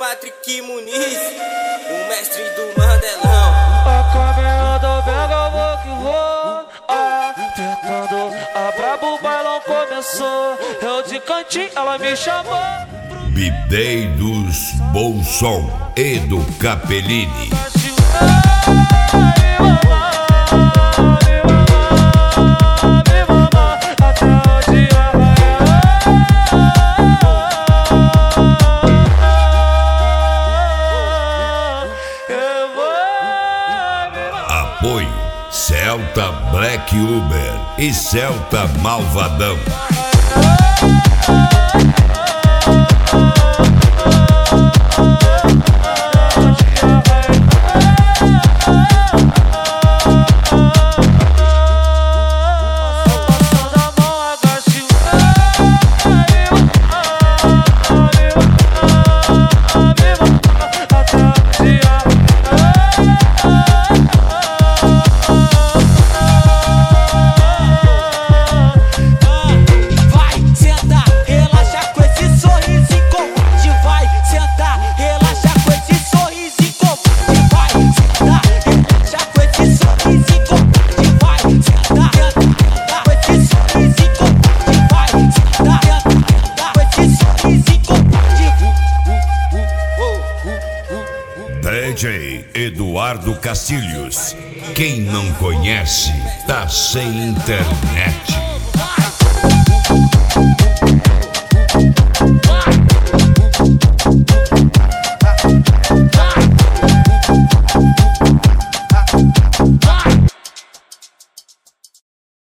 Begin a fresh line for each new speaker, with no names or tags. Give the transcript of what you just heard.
Patrick Muniz, o mestre do Mandelão.
A caminhada vega, vou que vou, apertando a brabo, o bailão começou. Eu de cantinho, ela me chamou.
Bidei dos Bolson e do Capellini. Apoio Celta Black Uber e Celta Malvadão. DJ Eduardo Castilhos. Quem não conhece, tá sem internet.